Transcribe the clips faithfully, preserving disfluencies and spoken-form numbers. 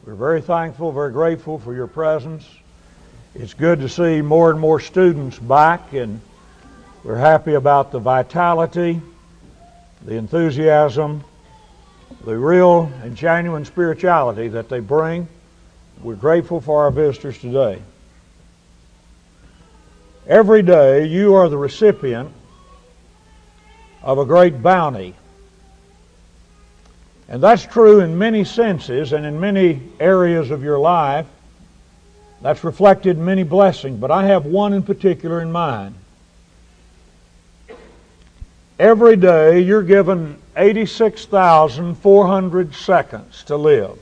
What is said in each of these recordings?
We're very thankful, very grateful for your presence. It's good to see more and more students back, and we're happy about the vitality, the enthusiasm, the real and genuine spirituality that they bring. We're grateful for our visitors today. Every day you are the recipient of a great bounty. And that's true in many senses and in many areas of your life. That's reflected in many blessings, but I have one in particular in mind. Every day you're given eighty-six thousand four hundred seconds to live.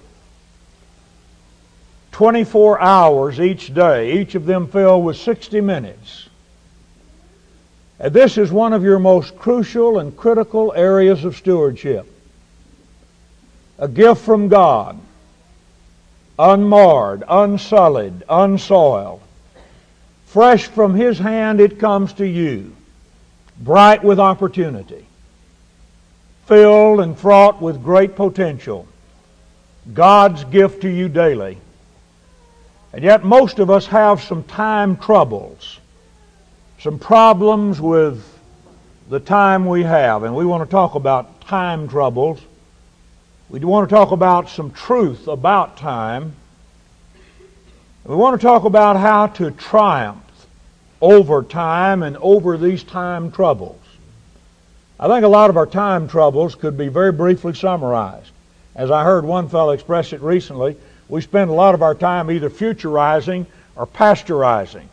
twenty-four hours each day, each of them filled with sixty minutes. And this is one of your most crucial and critical areas of stewardship. A gift from God, unmarred, unsullied, unsoiled. Fresh from His hand it comes to you, bright with opportunity, filled and fraught with great potential. God's gift to you daily. And yet most of us have some time troubles, some problems with the time we have, and we want to talk about time troubles. We want to talk about some truth about time. We want to talk about how to triumph over time and over these time troubles. I think a lot of our time troubles could be very briefly summarized. As I heard one fellow express it recently, we spend a lot of our time either futurizing or pasteurizing.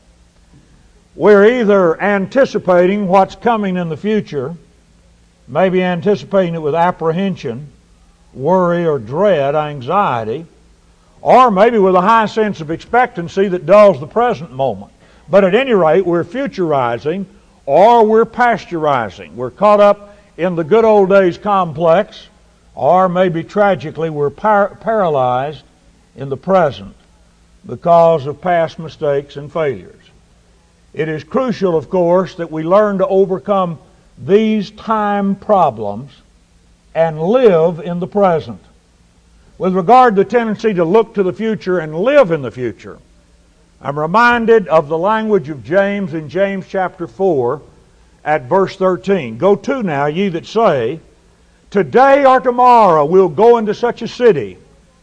We're either anticipating what's coming in the future, maybe anticipating it with apprehension, worry or dread, anxiety, or maybe with a high sense of expectancy that dulls the present moment. But at any rate, we're futurizing or we're pasteurizing. We're caught up in the good old days complex, or maybe tragically we're par- paralyzed in the present because of past mistakes and failures. It is crucial, of course, that we learn to overcome these time problems and live in the present. With regard to the tendency to look to the future and live in the future, I'm reminded of the language of James in James chapter four at verse thirteen. Go to now, ye that say, today or tomorrow we'll go into such a city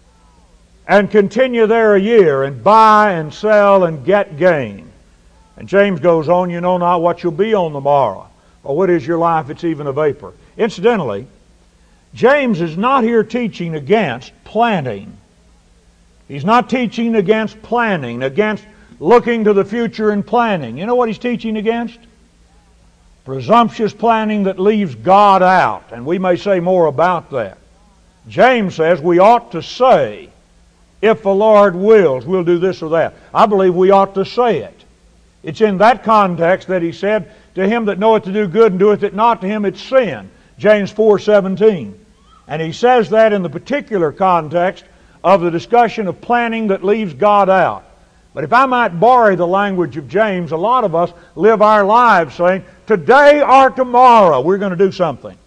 and continue there a year and buy and sell and get gain. And James goes on, you know not what you'll be on the morrow, or what is your life, it's even a vapor. Incidentally, James is not here teaching against planning. He's not teaching against planning, against looking to the future and planning. You know what he's teaching against? Presumptuous planning that leaves God out. And we may say more about that. James says we ought to say, if the Lord wills, we'll do this or that. I believe we ought to say it. It's in that context that he said, to him that knoweth to do good and doeth it not, to him it's sin. James four seventeen. And he says that in the particular context of the discussion of planning that leaves God out. But if I might borrow the language of James, a lot of us live our lives saying, today or tomorrow we're going to do something.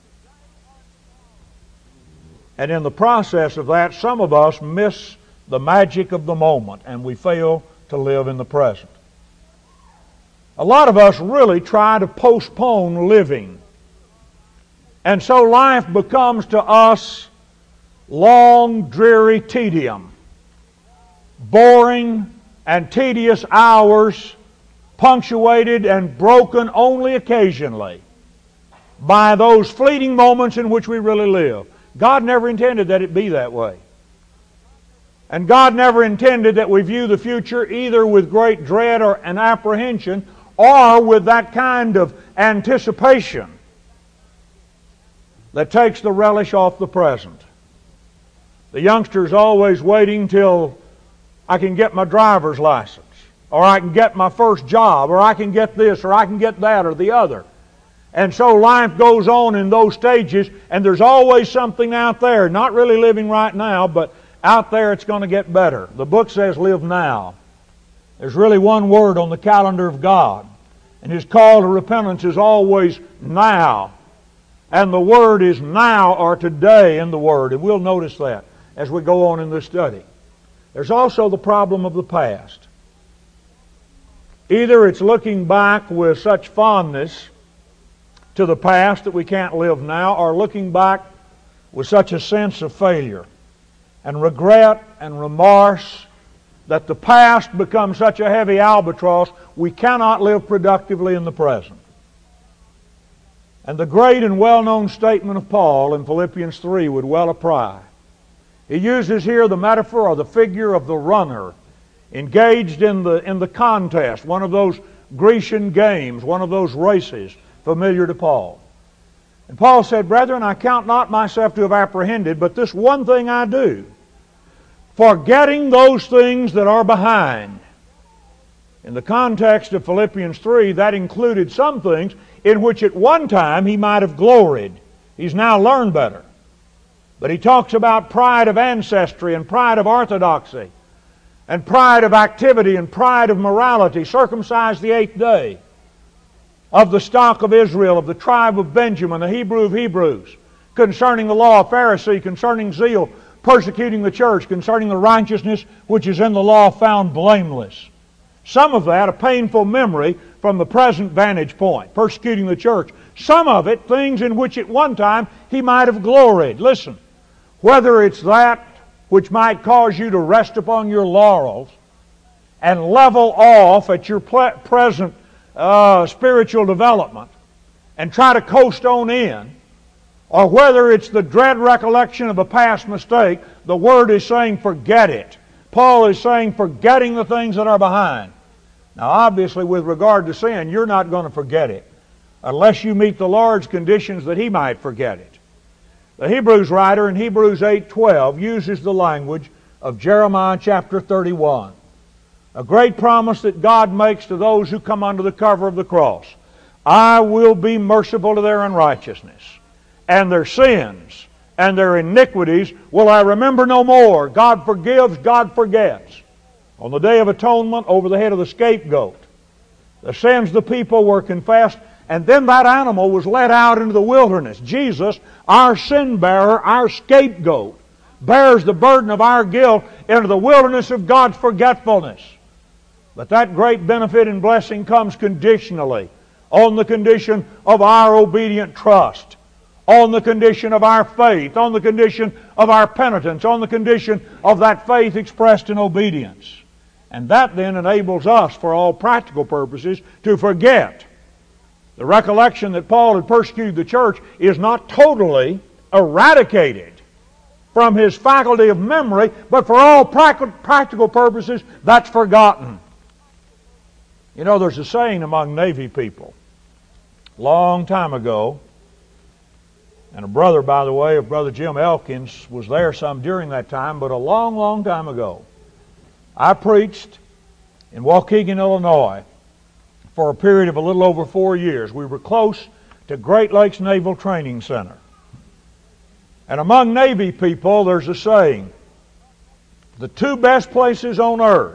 And in the process of that, some of us miss the magic of the moment and we fail to live in the present. A lot of us really try to postpone living. And so life becomes to us long, dreary tedium, boring and tedious hours, punctuated and broken only occasionally by those fleeting moments in which we really live. God never intended that it be that way. And God never intended that we view the future either with great dread or an apprehension or with that kind of anticipation that takes the relish off the present. The youngster's always waiting till I can get my driver's license, or I can get my first job, or I can get this, or I can get that, or the other. And so life goes on in those stages, and there's always something out there, not really living right now, but out there it's going to get better. The book says live now. There's really one word on the calendar of God, and His call to repentance is always now. And the word is now or today in the Word. And we'll notice that as we go on in this study. There's also the problem of the past. Either it's looking back with such fondness to the past that we can't live now, or looking back with such a sense of failure and regret and remorse that the past becomes such a heavy albatross we cannot live productively in the present. And the great and well-known statement of Paul in Philippians three would well apply. He uses here the metaphor or the figure of the runner engaged in the, in the contest, one of those Grecian games, one of those races familiar to Paul. And Paul said, "Brethren, I count not myself to have apprehended, but this one thing I do, forgetting those things that are behind." In the context of Philippians three, that included some things in which at one time he might have gloried. He's now learned better. But he talks about pride of ancestry and pride of orthodoxy and pride of activity and pride of morality, circumcised the eighth day, of the stock of Israel, of the tribe of Benjamin, the Hebrew of Hebrews, concerning the law, Pharisee, concerning zeal, persecuting the church, concerning the righteousness which is in the law, found blameless. Some of that a painful memory from the present vantage point, persecuting the church. Some of it things in which at one time he might have gloried. Listen, whether it's that which might cause you to rest upon your laurels and level off at your ple- present uh, spiritual development and try to coast on in, or whether it's the dread recollection of a past mistake, the Word is saying forget it. Paul is saying forgetting the things that are behind. Now obviously with regard to sin, you're not going to forget it unless you meet the Lord's conditions that He might forget it. The Hebrews writer in Hebrews eight twelve uses the language of Jeremiah chapter thirty-one. A great promise that God makes to those who come under the cover of the cross. "I will be merciful to their unrighteousness, and their sins and their iniquities will I remember no more." God forgives, God forgets. On the Day of Atonement, over the head of the scapegoat, the sins of the people were confessed, and then that animal was led out into the wilderness. Jesus, our sin bearer, our scapegoat, bears the burden of our guilt into the wilderness of God's forgetfulness. But that great benefit and blessing comes conditionally, on the condition of our obedient trust, on the condition of our faith, on the condition of our penitence, on the condition of that faith expressed in obedience. And that then enables us, for all practical purposes, to forget. The recollection that Paul had persecuted the church is not totally eradicated from his faculty of memory, but for all practical purposes, that's forgotten. You know, there's a saying among Navy people, long time ago, and a brother, by the way, of Brother Jim Elkins, was there some during that time, but a long, long time ago. I preached in Waukegan, Illinois, for a period of a little over four years. We were close to Great Lakes Naval Training Center. And among Navy people, there's a saying, the two best places on earth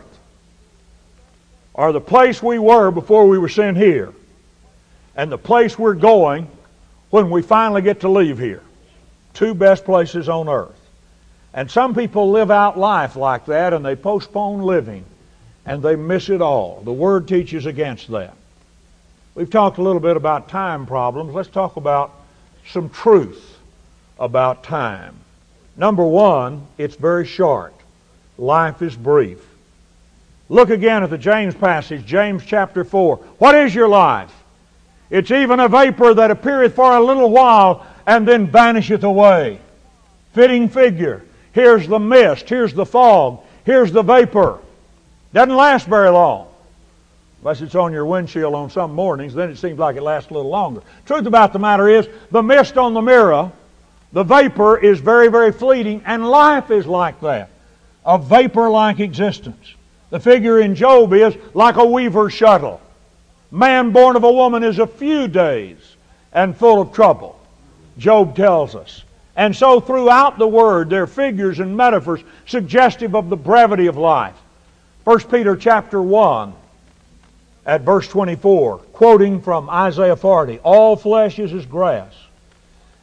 are the place we were before we were sent here and the place we're going when we finally get to leave here. Two best places on earth. And some people live out life like that, and they postpone living, and they miss it all. The Word teaches against that. We've talked a little bit about time problems. Let's talk about some truth about time. Number one, it's very short. Life is brief. Look again at the James passage, James chapter four. What is your life? It's even a vapor that appeareth for a little while and then vanisheth away. Fitting figure. Here's the mist. Here's the fog. Here's the vapor. Doesn't last very long. Unless it's on your windshield on some mornings, then it seems like it lasts a little longer. Truth about the matter is, the mist on the mirror, the vapor is very, very fleeting, and life is like that. A vapor-like existence. The figure in Job is like a weaver's shuttle. Man born of a woman is a few days and full of trouble, Job tells us. And so throughout the Word there are figures and metaphors suggestive of the brevity of life. First Peter chapter one at verse twenty-four, quoting from Isaiah forty, all flesh is as grass,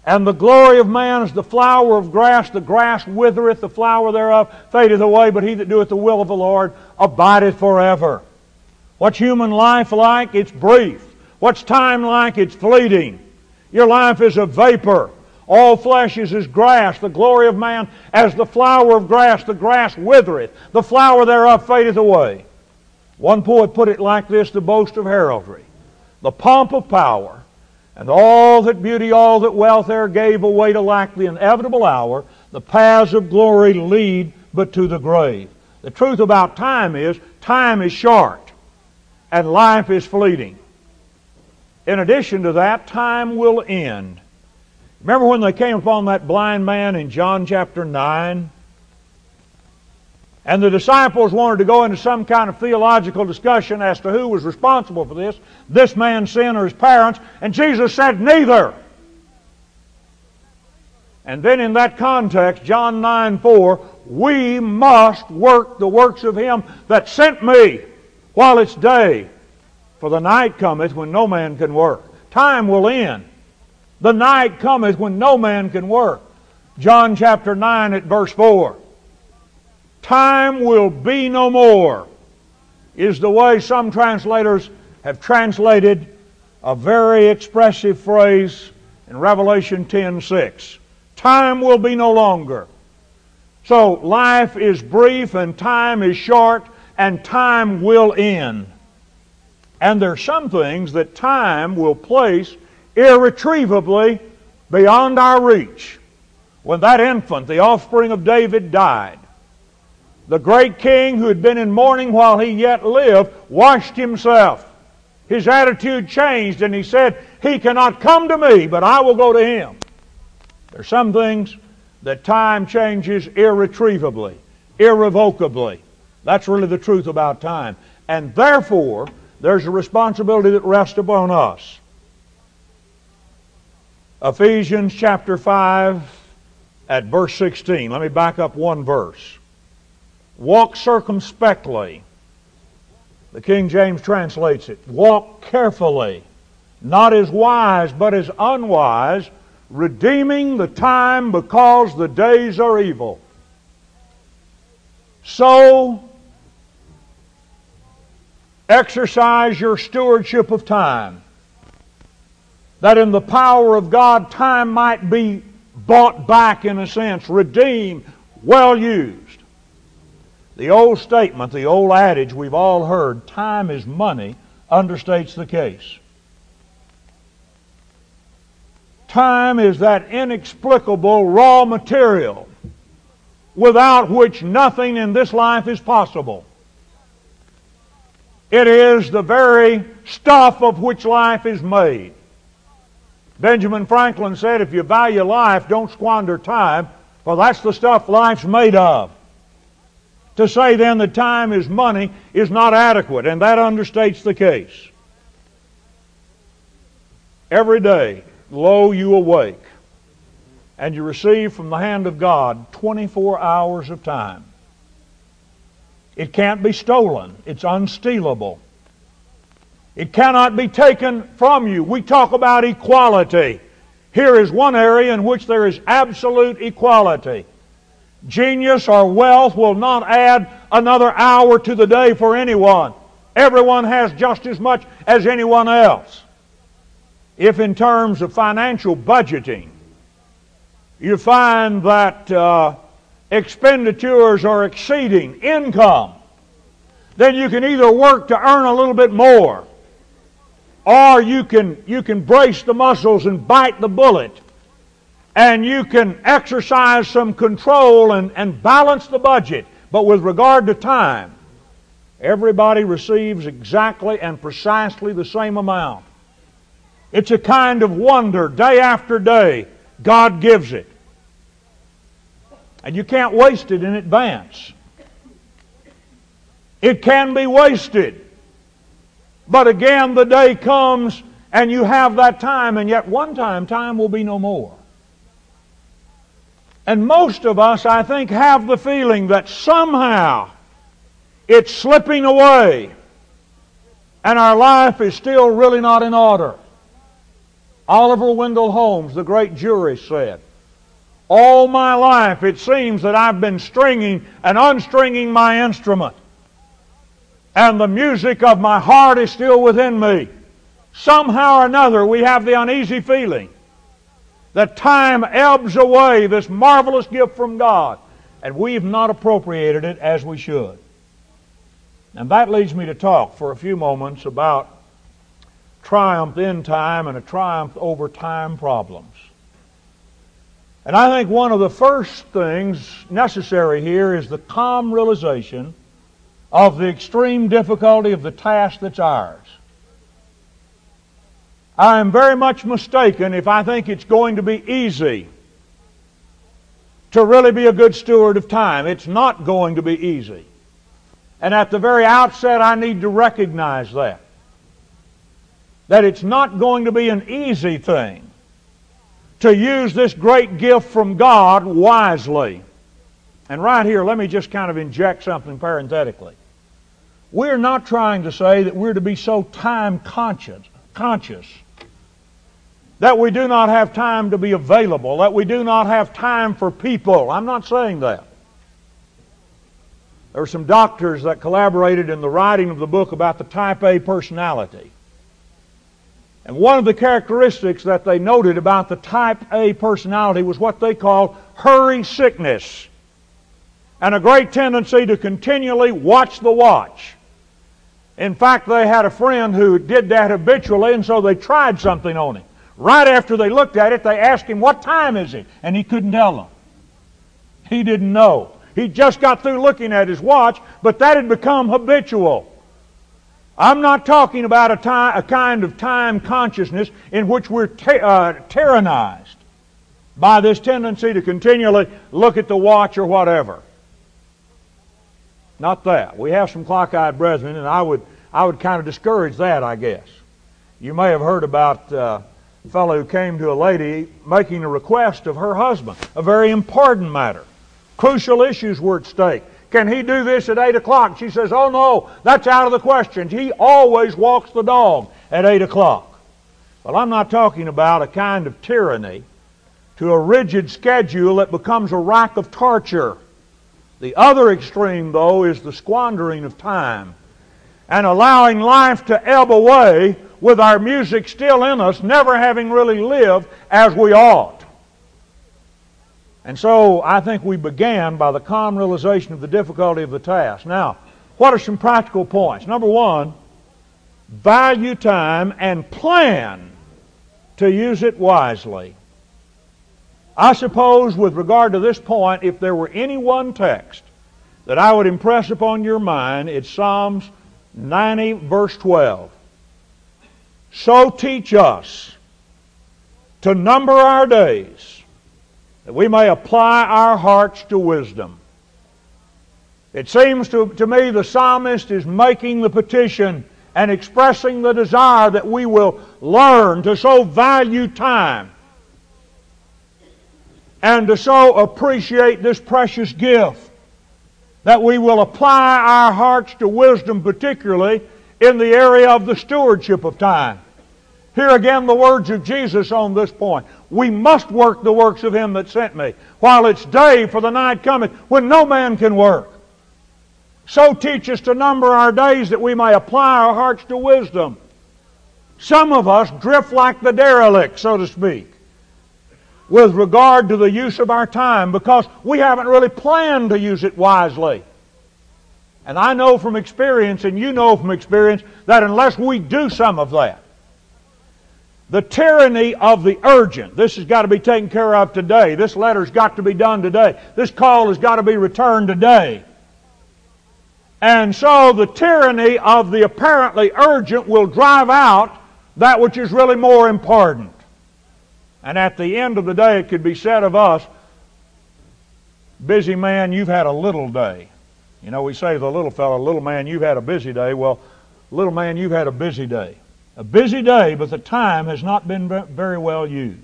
And the glory of man is the flower of grass. The grass withereth, the flower thereof fadeth away, but he that doeth the will of the Lord abideth forever. What's human life like? It's brief. What's time like? It's fleeting. Your life is a vapor. All flesh is as grass. The glory of man as the flower of grass. The grass withereth, the flower thereof fadeth away. One poet put it like this: the boast of heraldry, the pomp of power, and all that beauty, all that wealth e'er gave away to lack the inevitable hour, the paths of glory lead but to the grave. The truth about time is, time is short, and life is fleeting. In addition to that, time will end. Remember when they came upon that blind man in John chapter nine? And the disciples wanted to go into some kind of theological discussion as to who was responsible for this, this man's sin or his parents, and Jesus said, neither. And then in that context, John nine four, we must work the works of him that sent me while it's day, for the night cometh when no man can work. Time will end. The night cometh when no man can work. John chapter nine at verse four. Time will be no more, is the way some translators have translated a very expressive phrase in Revelation ten six. Time will be no longer. So life is brief and time is short and time will end. And there are some things that time will place irretrievably beyond our reach. When that infant, the offspring of David, died, the great king who had been in mourning while he yet lived washed himself. His attitude changed and he said, he cannot come to me, but I will go to him. There are some things that time changes irretrievably, irrevocably. That's really the truth about time. And therefore, there's a responsibility that rests upon us. Ephesians chapter five at verse sixteen. Let me back up one verse. Walk circumspectly. The King James translates it. Walk carefully, not as wise, but as unwise, redeeming the time because the days are evil. So, exercise your stewardship of time, that in the power of God, time might be bought back in a sense, redeemed, well used. The old statement, the old adage we've all heard, time is money, understates the case. Time is that inexplicable raw material without which nothing in this life is possible. It is the very stuff of which life is made. Benjamin Franklin said, if you value life, don't squander time, for that's the stuff life's made of. To say then that time is money is not adequate, and that understates the case. Every day, lo, you awake, and you receive from the hand of God twenty-four hours of time. It can't be stolen. It's unstealable. It cannot be taken from you. We talk about equality. Here is one area in which there is absolute equality. Genius or wealth will not add another hour to the day for anyone. Everyone has just as much as anyone else. If in terms of financial budgeting, you find that uh, expenditures are exceeding income, then you can either work to earn a little bit more, or you can, you can brace the muscles and bite the bullet, and you can exercise some control and, and balance the budget. But with regard to time, everybody receives exactly and precisely the same amount. It's a kind of wonder, day after day, God gives it. And you can't waste it in advance. It can be wasted. But again, the day comes and you have that time, and yet one time, time will be no more. And most of us, I think, have the feeling that somehow it's slipping away and our life is still really not in order. Oliver Wendell Holmes, the great jurist, said, "All my life it seems that I've been stringing and unstringing my instrument, and the music of my heart is still within me. Somehow or another we have the uneasy feeling that time ebbs away, this marvelous gift from God, and we've not appropriated it as we should." And that leads me to talk for a few moments about triumph in time and a triumph over time problems. And I think one of the first things necessary here is the calm realization of the extreme difficulty of the task that's ours. I am very much mistaken if I think it's going to be easy to really be a good steward of time. It's not going to be easy. And at the very outset, I need to recognize that. That it's not going to be an easy thing to use this great gift from God wisely. And right here, let me just kind of inject something parenthetically. We're not trying to say that we're to be so time conscious, conscious that we do not have time to be available, that we do not have time for people. I'm not saying that. There were some doctors that collaborated in the writing of the book about the type A personality. And one of the characteristics that they noted about the type A personality was what they called hurry sickness, and a great tendency to continually watch the watch. In fact, they had a friend who did that habitually, and so they tried something on him. Right after they looked at it, they asked him, "What time is it?" And he couldn't tell them. He didn't know. He just got through looking at his watch, but that had become habitual. I'm not talking about a, time, a kind of time consciousness in which we're ty- uh, tyrannized by this tendency to continually look at the watch or whatever. Not that. We have some clock-eyed brethren, and I would, I would kind of discourage that, I guess. You may have heard about uh, a fellow who came to a lady making a request of her husband, a very important matter. Crucial issues were at stake. Can he do this at eight o'clock? She says, "Oh no, that's out of the question. He always walks the dog at eight o'clock. Well, I'm not talking about a kind of tyranny to a rigid schedule that becomes a rack of torture. The other extreme, though, is the squandering of time and allowing life to ebb away with our music still in us, never having really lived as we ought. And so I think we began by the calm realization of the difficulty of the task. Now, what are some practical points? Number one, value time and plan to use it wisely. I suppose with regard to this point, if there were any one text that I would impress upon your mind, it's Psalms ninety, verse twelve. So teach us to number our days, that we may apply our hearts to wisdom. It seems to, to me the psalmist is making the petition and expressing the desire that we will learn to so value time and to so appreciate this precious gift that we will apply our hearts to wisdom, particularly in the area of the stewardship of time. Here again the words of Jesus on this point. We must work the works of Him that sent me, while it's day, for the night cometh, when no man can work. So teach us to number our days, that we may apply our hearts to wisdom. Some of us drift like the derelict, so to speak, with regard to the use of our time, because we haven't really planned to use it wisely. And I know from experience, and you know from experience, that unless we do some of that, the tyranny of the urgent. This has got to be taken care of today. This letter's got to be done today. This call has got to be returned today. And so the tyranny of the apparently urgent will drive out that which is really more important. And at the end of the day, it could be said of us, busy man, you've had a little day. You know, we say to the little fellow, little man, you've had a busy day. Well, little man, you've had a busy day. A busy day, but the time has not been very well used.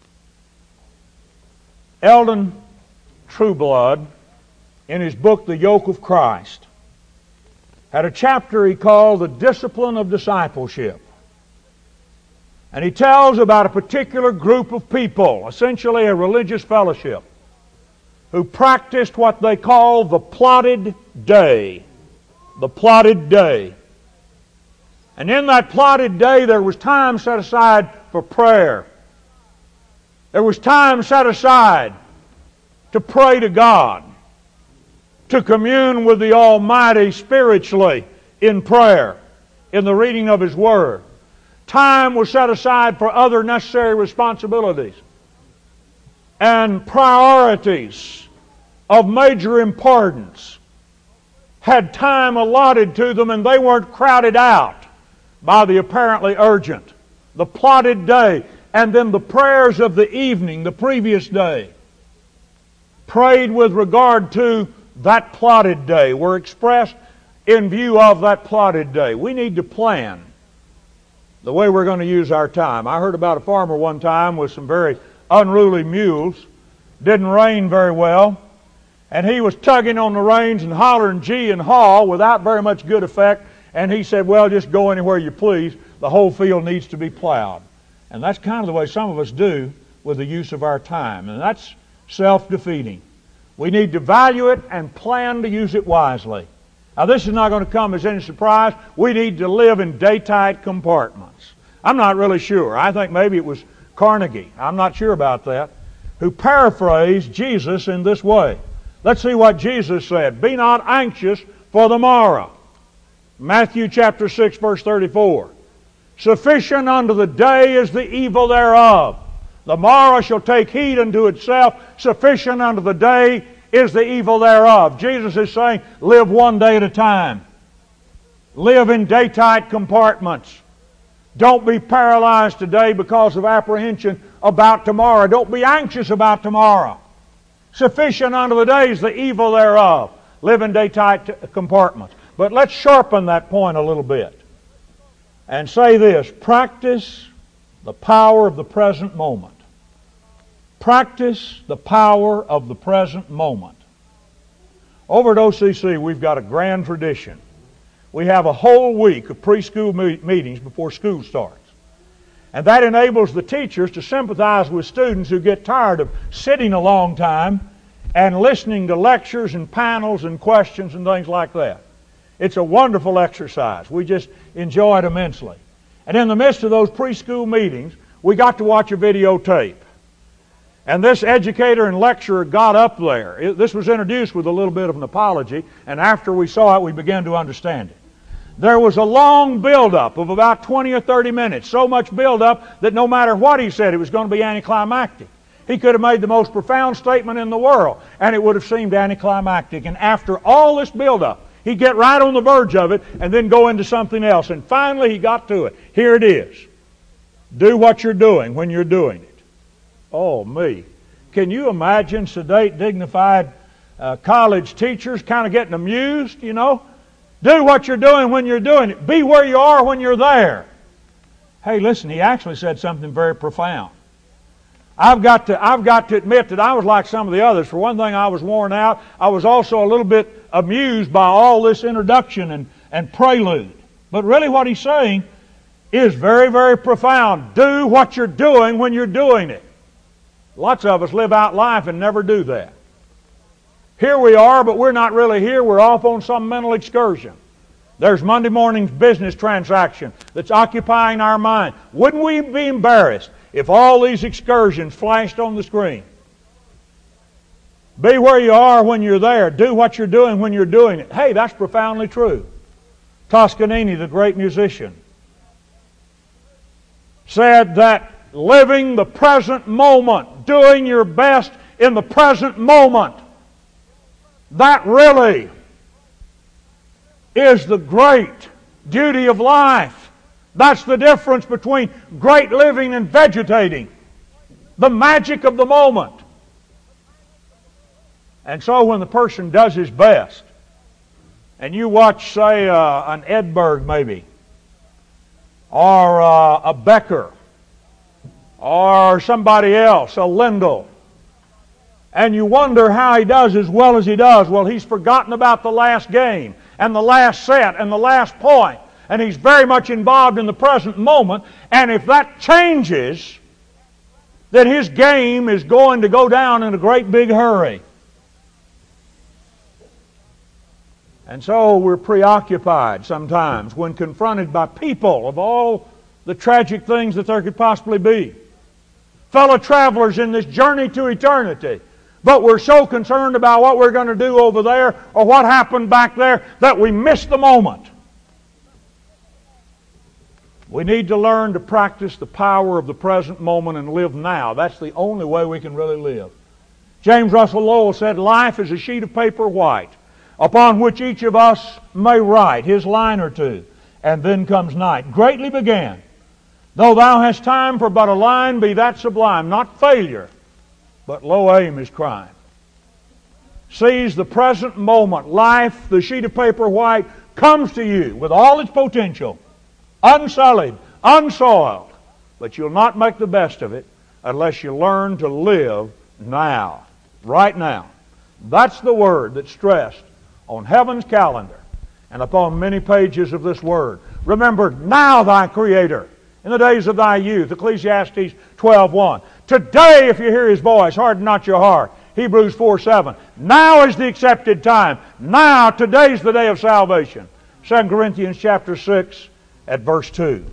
Eldon Trueblood, in his book, The Yoke of Christ, had a chapter he called The Discipline of Discipleship. And he tells about a particular group of people, essentially a religious fellowship, who practiced what they call the plotted day. The plotted day. And in that plotted day there was time set aside for prayer. There was time set aside to pray to God, to commune with the Almighty spiritually in prayer, in the reading of His Word. Time was set aside for other necessary responsibilities and priorities of major importance had time allotted to them, and they weren't crowded out by the apparently urgent. The plotted day, and then the prayers of the evening, the previous day, prayed with regard to that plotted day, were expressed in view of that plotted day. We need to plan the way we're going to use our time. I heard about a farmer one time with some very unruly mules. Didn't rain very well. And he was tugging on the reins and hollering gee and haw without very much good effect. And he said, well, just go anywhere you please. The whole field needs to be plowed. And that's kind of the way some of us do with the use of our time. And that's self-defeating. We need to value it and plan to use it wisely. Now, this is not going to come as any surprise. We need to live in day-tight compartments. I'm not really sure. I think maybe it was Carnegie, I'm not sure about that, who paraphrased Jesus in this way. Let's see what Jesus said. Be not anxious for the morrow. Matthew chapter six, verse thirty-four. Sufficient unto the day is the evil thereof. The morrow shall take heed unto itself. Sufficient unto the day is the evil thereof. Jesus is saying, live one day at a time. Live in day-tight compartments. Don't be paralyzed today because of apprehension about tomorrow. Don't be anxious about tomorrow. Sufficient unto the day is the evil thereof. Live in day-tight compartments. But let's sharpen that point a little bit and say this: practice the power of the present moment. Practice the power of the present moment. Over at O C C, we've got a grand tradition. We have a whole week of preschool me- meetings before school starts. And that enables the teachers to sympathize with students who get tired of sitting a long time and listening to lectures and panels and questions and things like that. It's a wonderful exercise. We just enjoy it immensely. And in the midst of those preschool meetings, we got to watch a videotape. And this educator and lecturer got up there. It, this was introduced with a little bit of an apology, and after we saw it, we began to understand it. There was a long build-up of about twenty or thirty minutes, so much build-up that no matter what he said, it was going to be anticlimactic. He could have made the most profound statement in the world, and it would have seemed anticlimactic. And after all this build-up, he'd get right on the verge of it and then go into something else. And finally, he got to it. Here it is. Do what you're doing when you're doing it. Oh, me. Can you imagine sedate, dignified uh, college teachers kind of getting amused, you know? Do what you're doing when you're doing it. Be where you are when you're there. Hey, listen, he actually said something very profound. I've got to, I've got to admit that I was like some of the others. For one thing, I was worn out. I was also a little bit amused by all this introduction and, and prelude. But really what he's saying is very, very profound. Do what you're doing when you're doing it. Lots of us live out life and never do that. Here we are, but we're not really here. We're off on some mental excursion. There's Monday morning's business transaction that's occupying our mind. Wouldn't we be embarrassed if all these excursions flashed on the screen? Be where you are when you're there. Do what you're doing when you're doing it. Hey, that's profoundly true. Toscanini, the great musician, said that living the present moment, doing your best in the present moment, that really is the great duty of life. That's the difference between great living and vegetating. The magic of the moment. And so when the person does his best, and you watch, say, uh, an Edberg maybe, or uh, a Becker, or somebody else, a Lindell, and you wonder how he does as well as he does. Well, he's forgotten about the last game, and the last set, and the last point, and he's very much involved in the present moment. And if that changes, then his game is going to go down in a great big hurry. And so we're preoccupied sometimes when confronted by people of all the tragic things that there could possibly be. Fellow travelers in this journey to eternity. But we're so concerned about what we're going to do over there or what happened back there that we miss the moment. We need to learn to practice the power of the present moment and live now. That's the only way we can really live. James Russell Lowell said, "Life is a sheet of paper white, upon which each of us may write his line or two, and then comes night. Greatly began. Though thou hast time for but a line, be that sublime, not failure, but low aim is crime." Seize the present moment. Life, the sheet of paper white, comes to you with all its potential, unsullied, unsoiled, but you'll not make the best of it unless you learn to live now, right now. That's the word that's stressed on heaven's calendar and upon many pages of this word. Remember now thy Creator in the days of thy youth, Ecclesiastes twelve one. Today, if you hear His voice, harden not your heart, Hebrews four seven. Now is the accepted time. Now, today's the day of salvation. Second Corinthians chapter six at verse two.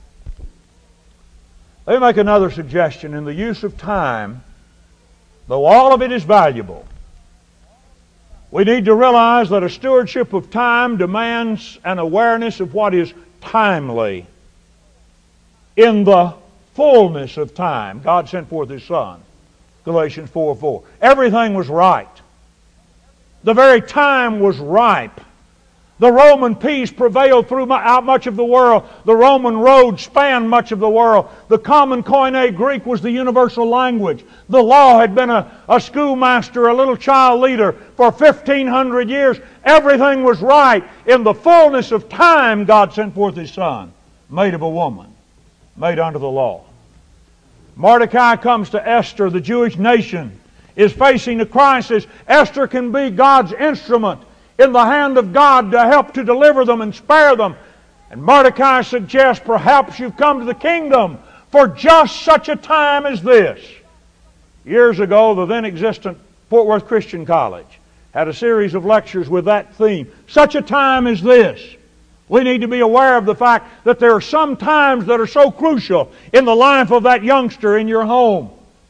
Let me make another suggestion. In the use of time, though all of it is valuable, we need to realize that a stewardship of time demands an awareness of what is timely. In the fullness of time, God sent forth His Son. Galatians four four. Everything was right. The very time was ripe. The Roman peace prevailed throughout much of the world. The Roman road spanned much of the world. The common Koine Greek was the universal language. The law had been a, a schoolmaster, a little child leader for fifteen hundred years. Everything was right. In the fullness of time, God sent forth His Son, made of a woman, made under the law. Mordecai comes to Esther. The Jewish nation is facing a crisis. Esther can be God's instrument in the hand of God to help to deliver them and spare them. And Mordecai suggests, perhaps you've come to the kingdom for just such a time as this. Years ago, the then existent Fort Worth Christian College had a series of lectures with that theme. Such a time as this. We need to be aware of the fact that there are some times that are so crucial in the life of that youngster in your home.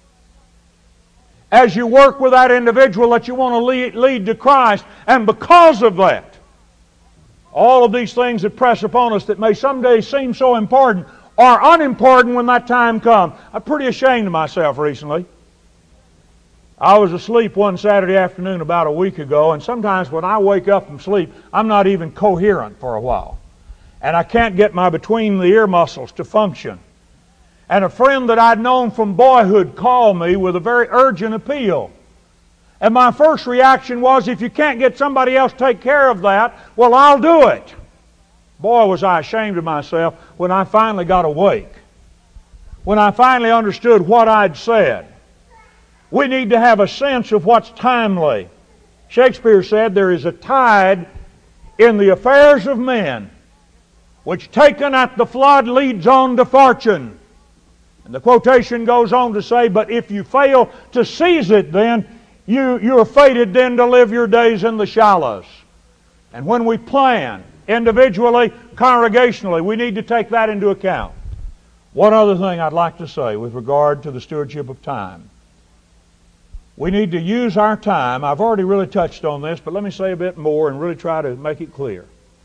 As you work with that individual that you want to lead, lead to Christ, and because of that, all of these things that press upon us that may someday seem so important are unimportant when that time comes. I'm pretty ashamed of myself recently. I was asleep one Saturday afternoon about a week ago, and sometimes when I wake up from sleep, I'm not even coherent for a while. And I can't get my between the ear muscles to function. And a friend that I'd known from boyhood called me with a very urgent appeal. And my first reaction was, if you can't get somebody else to take care of that, well, I'll do it. Boy, was I ashamed of myself when I finally got awake. When I finally understood what I'd said. We need to have a sense of what's timely. Shakespeare said, there is a tide in the affairs of men, which taken at the flood leads on to fortune. And the quotation goes on to say, but if you fail to seize it then, you, you are fated then to live your days in the shallows. And when we plan, individually, congregationally, we need to take that into account. One other thing I'd like to say with regard to the stewardship of time. We need to use our time. I've already really touched on this, but let me say a bit more and really try to make it clear.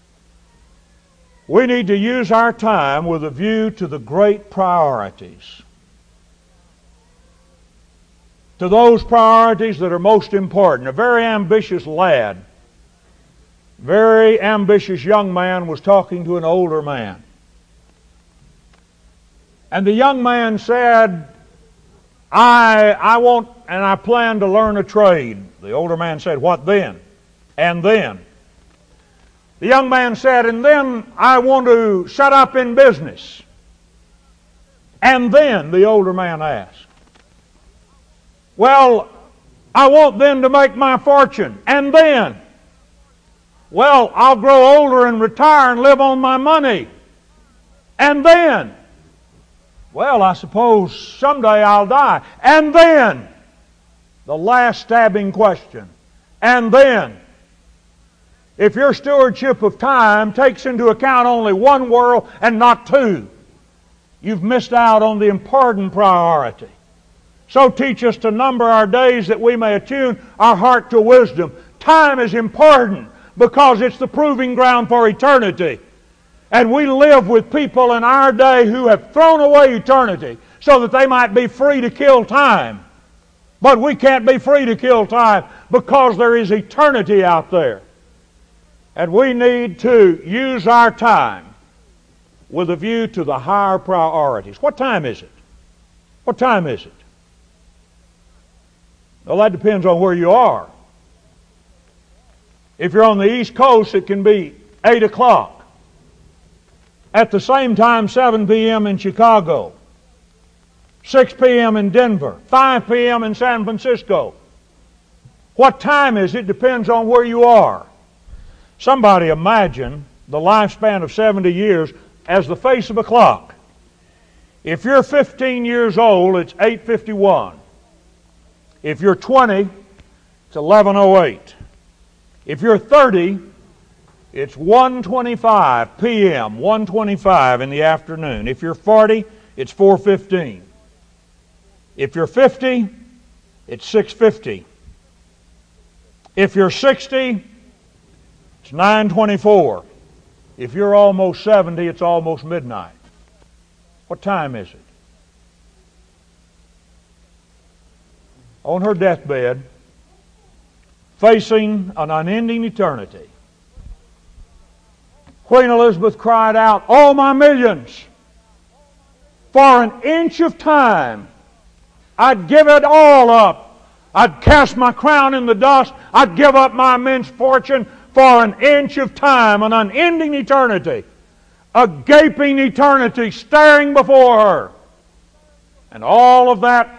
We need to use our time with a view to the great priorities. To those priorities that are most important. A very ambitious lad, very ambitious young man was talking to an older man. And the young man said, I, I want and I plan to learn a trade. The older man said, what then? And then? The young man said, and then I want to set up in business. And then? The older man asked. Well, I want then to make my fortune. And then? Well, I'll grow older and retire and live on my money. And then, well, I suppose someday I'll die. And then, the last stabbing question. And then, if your stewardship of time takes into account only one world and not two, you've missed out on the important priority. So teach us to number our days that we may attune our heart to wisdom. Time is important because it's the proving ground for eternity. And we live with people in our day who have thrown away eternity so that they might be free to kill time. But we can't be free to kill time because there is eternity out there. And we need to use our time with a view to the higher priorities. What time is it? What time is it? Well, that depends on where you are. If you're on the East Coast, it can be eight o'clock. At the same time, seven p.m. in Chicago, six p.m. in Denver, five p.m. in San Francisco. What time is it depends on where you are. Somebody imagine the lifespan of seventy years as the face of a clock. If you're fifteen years old, it's eight fifty-one. If you're twenty, it's eleven oh eight. If you're thirty, it's one twenty-five p.m., one twenty-five in the afternoon. If you're forty, it's four fifteen. If you're fifty, it's six fifty. If you're sixty, it's nine twenty-four. If you're almost seventy, it's almost midnight. What time is it? On her deathbed, facing an unending eternity, Queen Elizabeth cried out, "Oh, my millions! For an inch of time, I'd give it all up. I'd cast my crown in the dust. I'd give up my immense fortune for an inch of time, an unending eternity, a gaping eternity staring before her." And all of that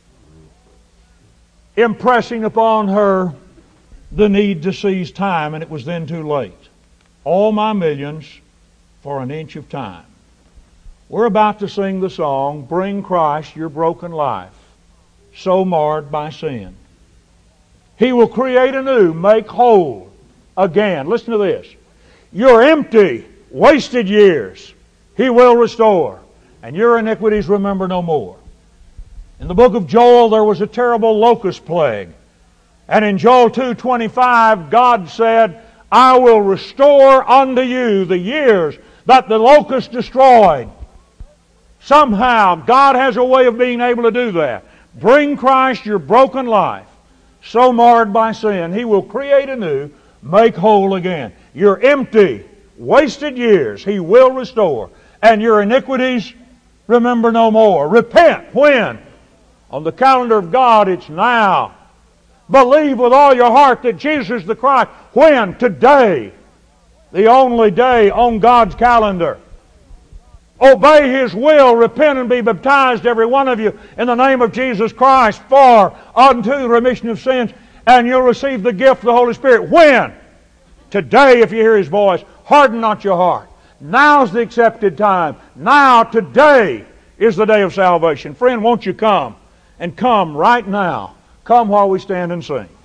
impressing upon her the need to seize time, and it was then too late. All my millions for an inch of time. We're about to sing the song, "Bring Christ Your Broken Life, So Marred by Sin." He will create anew, make whole again. Listen to this. Your empty, wasted years He will restore, and your iniquities remember no more. In the book of Joel, there was a terrible locust plague. And in Joel two twenty-five, God said, "I will restore unto you the years that the locust destroyed." Somehow, God has a way of being able to do that. Bring Christ your broken life, so marred by sin. He will create anew, make whole again. Your empty, wasted years He will restore, and your iniquities remember no more. Repent. When? On the calendar of God, it's now. Believe with all your heart that Jesus the Christ. When? Today. The only day on God's calendar. Obey His will. Repent and be baptized, every one of you, in the name of Jesus Christ for unto the remission of sins, and you'll receive the gift of the Holy Spirit. When? Today, if you hear His voice. Harden not your heart. Now's the accepted time. Now, today is the day of salvation. Friend, won't you come? And come right now. Come while we stand and sing.